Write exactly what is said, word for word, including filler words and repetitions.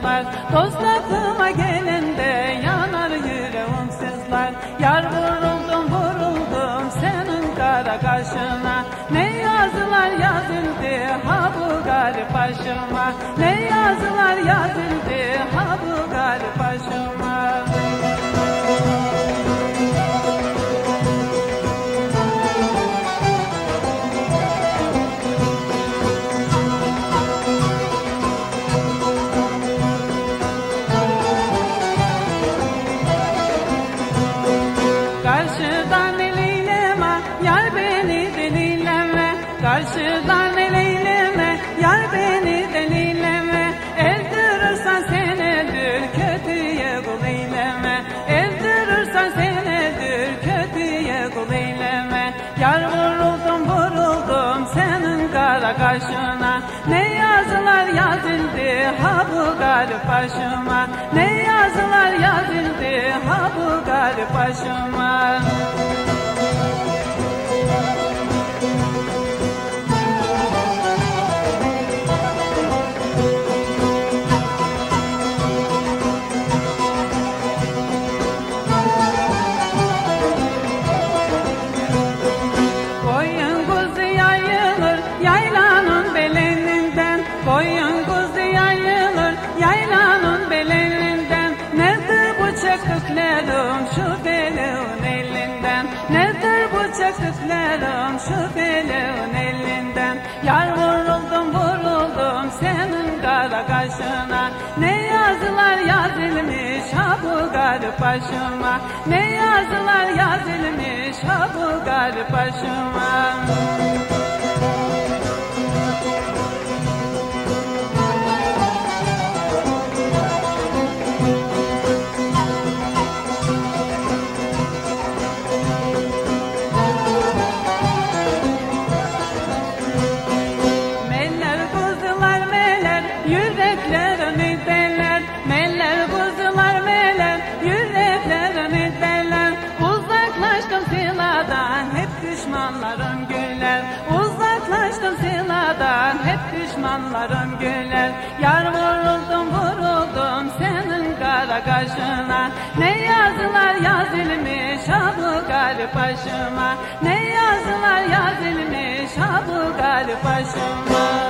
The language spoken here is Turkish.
var. Dost aklıma gelende yanar yüreğim sızlar. Yar vuruldum vuruldum senin kara kaşına. Ne yazılar yazıldı ha bu garip başıma. Ne yazılar yazıldı ha bu garip başıma. Karşıdan eleyleme, yar beni delileme. Karşıdan eleyleme, yar beni delileme. Eldirirsen sen eldir, kötüye kul eyleme. Eldirirsen sen eldir, kötüye kul eyleme. Yar vuruldum vuruldum senin kara kaşına. Ne yazılar yazıldı ha bu garip başıma. Ne yazılar yazıldı ha bu garip başıma. Koyun kuzu yayılır yaylanın beleninden. Koyun kuzu yayılır yaylanın beleninden. Nedir bu çektiklerim şu feleğin elinden? Nedir bu çektiklerim şu feleğin elinden? Yar vuruldum vuruldum senin kara kaşına. Ne yazılar yazılmış ha bu garip başıma. Ne yazılar yazılmış ha bu garip başıma. Meller kuzular meler yüreklerini deler. Meller kuzular meler yüreklerini deler. Uzaklaştım siladan hep düşmanlarım güler. Uzaklaştım siladan hep düşmanlarım güler. Yar vuruldum vuruldum senin kara kaşına. Ne yazılar yazılmış ha bu garip başıma. Ne yazılar yazılmış ha bu garip başıma.